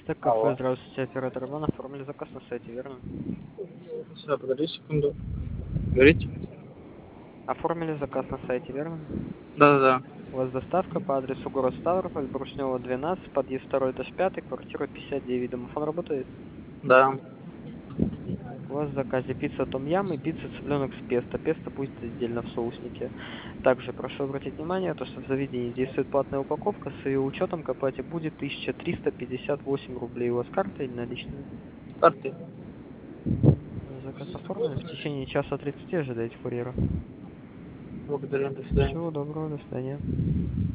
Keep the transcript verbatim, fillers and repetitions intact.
Так, кафе, Алло. здравствуйте, оператор Иван, оформили заказ на сайте, верно? Сейчас, подожди секунду. Говорите? Оформили заказ на сайте, верно? Да-да-да. У вас доставка по адресу город Ставрополь, Брушнева, двенадцать, подъезд два пять, квартира пятьдесят девять. Домофон работает? Да. Так, у вас в заказе пицца том ям и пицца цыпленок с песто. Песто будет отдельно в соуснике. Также прошу обратить внимание, то, что в заведении действует платная упаковка, с ее учетом к оплате будет тысяча триста пятьдесят восемь рублей. У вас карта или наличные? Карты. Заказ оформлен. В течение часа тридцати ожидайте курьера. Благодарю, до свидания. Всего доброго, до свидания.